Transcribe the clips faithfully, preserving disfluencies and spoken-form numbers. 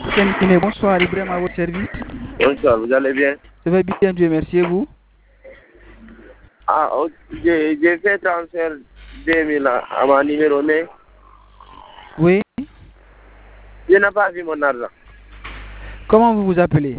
Sénégalais, bonsoir, Ibrahim à votre service. Bonsoir, vous allez bien? Je vais bien, Dieu merci, et vous? Ah, oh, j'ai j'ai fait transfert deux mille à, à mon numéro, mais Oui. je n'ai pas vu mon argent. Comment vous vous appelez?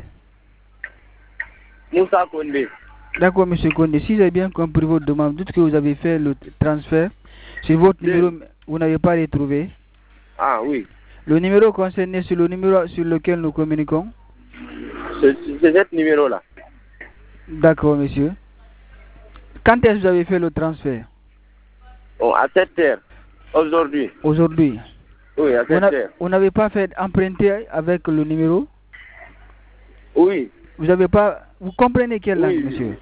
Moussa Kondé. D'accord, monsieur Kondé. Si j'ai bien compris votre demande, dites que vous avez fait le transfert sur votre Deux. numéro, vous n'avez pas retrouvé. Ah oui, Le numéro concerné, c'est le numéro sur lequel nous communiquons. c'est c'est ce numéro-là. D'accord, monsieur. Quand est-ce que vous avez fait le transfert? Oh, à sept heures, aujourd'hui. Aujourd'hui. Oui, à sept heures. Vous n'avez pas fait emprunter avec le numéro? Oui. Vous n'avez pas... Vous comprenez quelle langue, Oui. monsieur?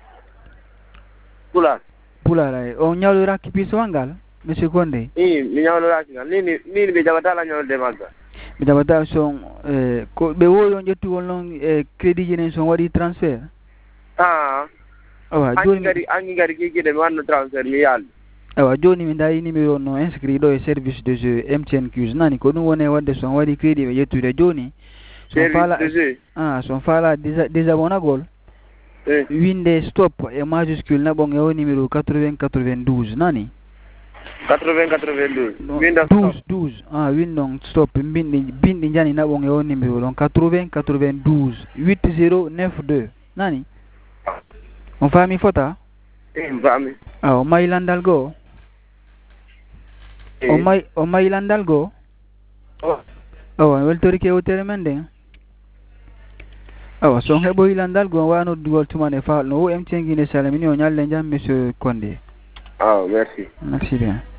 Pula. Pula, là. On y a le rakipi swangal, monsieur Kondé. Oui, mi ñawlo rakinga. Ni ni ni be jabata la ñawlo demaga. Mi jabata son eh ko be woyo jettu won eh crédit jenen son wadi transfert. Ah. Awa joni ngari angi ngari kiki de wanno transfert mi yal. Awa joni mi dayi numéro no inscrit do e service de jeu M T N Q nani ko dum woni wadde son wadi crédit be jettude joni. Son fala ah son fala désabonnagol. Eh. Winde stop e majuscule na bon e o numéro quatre-vingts quatre-vingt-douze nani. quatre-vingts quatre-vingt-douze. douze douze ah windon stop bindi bindi jani na bon e o numéro donc quatre-vingts quatre-vingt-douze huit zéro neuf deux nani. On fami fota? Eh, fami. Ah, o mailandal go. Eh. O mai o mailandal go. Oh. Oh, weltori ke hotere mende. Ah, so hebo ilandal go wano duwal tumane fa no M T N Guinée Salamini o nyalle jam monsieur Kondé. Ah, merci. Merci bien.